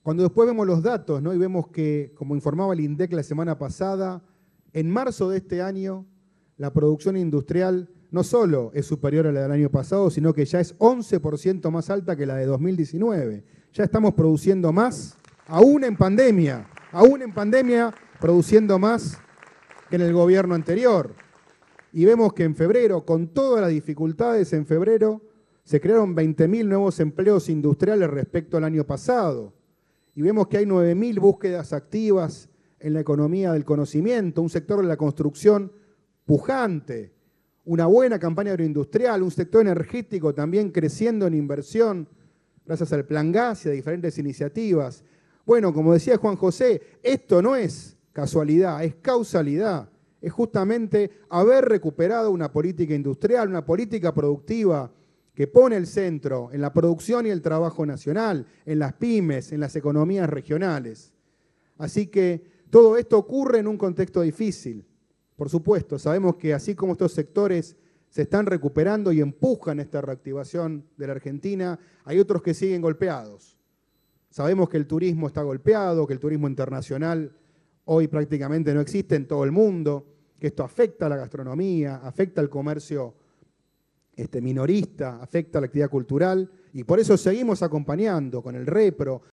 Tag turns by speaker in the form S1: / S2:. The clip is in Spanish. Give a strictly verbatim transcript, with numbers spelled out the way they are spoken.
S1: Cuando después vemos los datos, ¿no? Y vemos que, como informaba el INDEC la semana pasada, en marzo de este año, la producción industrial no solo es superior a la del año pasado, sino que ya es once por ciento más alta que la de dos mil diecinueve. Ya estamos produciendo más, aún en pandemia, aún en pandemia, produciendo más que en el gobierno anterior. Y vemos que en febrero, con todas las dificultades, en febrero se crearon veinte mil nuevos empleos industriales respecto al año pasado. Y vemos que hay nueve mil búsquedas activas en la economía del conocimiento, un sector de la construcción pujante, una buena campaña agroindustrial, un sector energético también creciendo en inversión, gracias al Plan Gas y a diferentes iniciativas. Bueno, como decía Juan José, esto no es casualidad, es causalidad. Es justamente haber recuperado una política industrial, una política productiva que pone el centro en la producción y el trabajo nacional, en las pymes, en las economías regionales. Así que todo esto ocurre en un contexto difícil. Por supuesto, sabemos que así como estos sectores se están recuperando y empujan esta reactivación de la Argentina, hay otros que siguen golpeados. Sabemos que el turismo está golpeado, que el turismo internacional hoy prácticamente no existe en todo el mundo, que esto afecta a la gastronomía, afecta al comercio este, minorista, afecta a la actividad cultural, y por eso seguimos acompañando con el Repro,